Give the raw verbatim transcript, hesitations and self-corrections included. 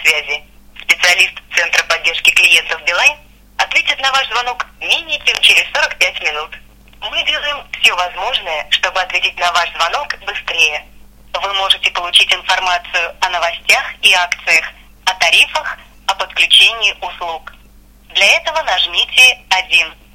связи. Специалист Центра поддержки клиентов Билайн ответит на ваш звонок менее чем через сорок пять минут. Мы делаем все возможное, чтобы ответить на ваш звонок быстрее. Вы можете получить информацию о новостях и акциях, о тарифах, о подключении услуг. Для этого нажмите один.